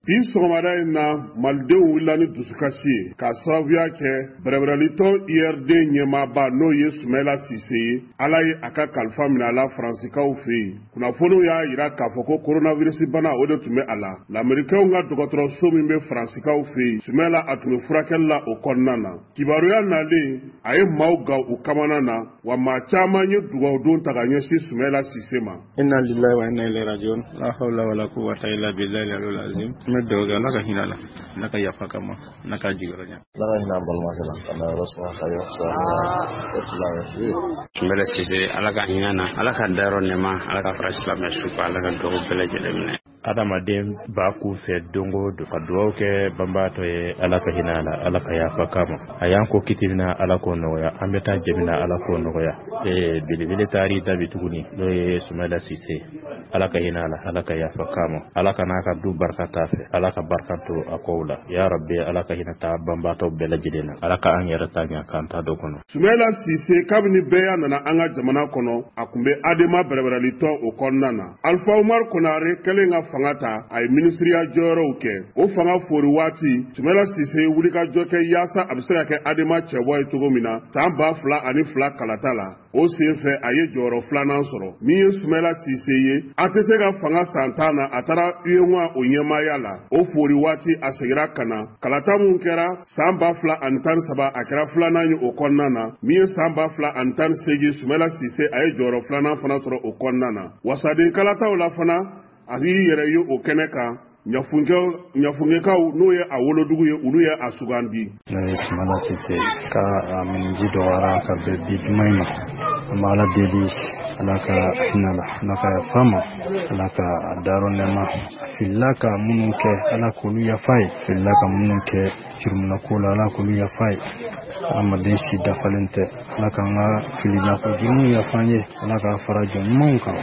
bi sɔgɔmada in na malidenw wulila ni dusukasi ye ka sababuya kɛ bɛrɛbɛrɛlitɔ IRD ɲɛmaaba n'o ye Sumɛla Sise ye. Ala ye a ka kalifa minɛ a la Faransikaw fɛ yen. Kunnafoniw y'a yira k'a fɔ ko coronavirus bana o de tun bɛ a la. Lamɛrikɛnw ka dɔgɔtɔrɔso min bɛ Faransikaw fɛ yen, Sumɛla a tun bɛ furakɛli la o kɔnɔna na. Kibaruya nalen a ye maaw ga u kamana na, wa maa caman ye dugawudon ta ka ɲɛsin Sumɛla Sise ma. Inna lillahi wa inna ilaihi rajiun. La hawla wala quwwata illa billahi al-aliyyil azim. Me doga la ka hinala, na ka yafa kama, na ka jigoronya. La ka hina balma kala, kana rasul khayo sa islam fi. Sumɛla Sise ala ka hinana, ala ka daro nema, ala ka fara islam shufa, ala ka dogo bele jedemne. Adamaden ba ku fɛ dongo do ka duwaw kɛ banbaatɔ ye ala ka hinɛ la ala ka yafa kama a y'an ko kitirina ala ko nɔgɔya an bɛ taa jɛmina ala ko nɔgɔya belebele taari dabi tuguni n'o ye Sumɛla Sise ala ka hinɛ la ala ka yafa kama ala ka n'a ka du barika t'a fɛ ala ka barika to a kow la ya rabbi ala ka hinɛ ta banbaatɔ bɛɛ lajɛlen na ala ka an yɛrɛ ta ɲa k'an ta dɔ kɔnɔ. Sumɛla Sise kabini bɛɛ nana an ka jamana kɔnɔ a kun bɛ adema bɛrɛbɛrɛlitɔ o kɔnɔna na. Alpha Umar Konare kɛlen ka fanga ta a ye minisiriya jɔyɔrɔw kɛ o fanga fori waati Sumɛla Sise wulikajɔ kɛ yaasa a bɛ se ka kɛ adema cɛbɔ ye cogo min na san 2002 kalata la o senfɛ a ye jɔyɔrɔ filanan sɔrɔ min ye Sumɛla Sise ye a tɛ se ka fanga san 10 na a taara UEMOA o ɲɛmaaya la o fori waati a segira ka na kalata mun kɛra san 2013 a kɛra filanan ye o kɔnɔna na min ye san 2018 Sumɛla Sise a ye jɔyɔrɔ filanan fana sɔrɔ o kɔnɔna na wasaden kalataw la fana a y'i yɛrɛ ye o kɛnɛ kan ɲafunkɛkaw n'o ye a wolodugu ye olu ye a sugandi. N'o ye Sumɛla Sise ka miniji dɔgɔyara ka bɛn bi juma in ma an bɛ ala deli ala ka hinɛ la ala ka yafa ma ala ka dayɔrɔ nɛɛma a filila ka minnu kɛ ala k'olu yafa ye filila ka minnu kɛ juruminako la ala k'olu yafa ye adamaden si dafalen tɛ ala k'an ka filinako yafa ye ala ka fara jɔn ɲumanw kan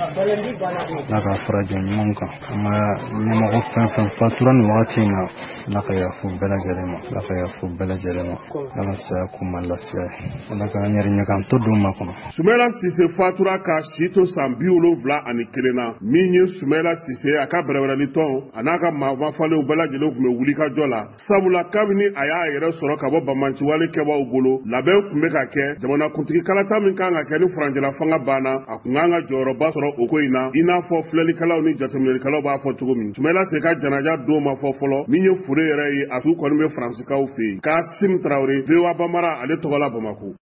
ala ka fara jɔn ɲumanw kan an ka ɲɛmɔgɔ fɛn fɛn fatura nin wagati in na ala ka yafa bɛɛ lajɛlen ma ala ka yafa bɛɛ lajɛlen ma ala saya kuma lafiya ala ka an yɛrɛ ɲɛkantɔ d'u ma kɔnɔ. Sumɛla Sise fatura ka si to san 71 na min ye Sumɛla Sise a ka bɛrɛbɛrɛlitɔn a n'a ka maafalenw bɛɛ lajɛlen tun bɛ wulikajɔ la sabula kabini a y'a yɛrɛ sɔrɔ ka bɔ bamanciwale kɛbaaw bolo labɛn tun bɛ ka kɛ jamanakuntigi kalata min kan ka kɛ ni furancɛla fanga banna a kun kan ka jɔyɔrɔba sɔrɔ o ko in na i n'a fɔ filɛlikɛlaw ni jateminɛlikɛlaw b'a fɔ cogo min Sumɛla Sise ka janaja don ma fɔ fɔlɔ min ye fure yɛrɛ ye a t'u kɔni bɛ Faransikaw fɛ yen Kasim Traoré VOA Bambara ale tɔgɔ la Bamako.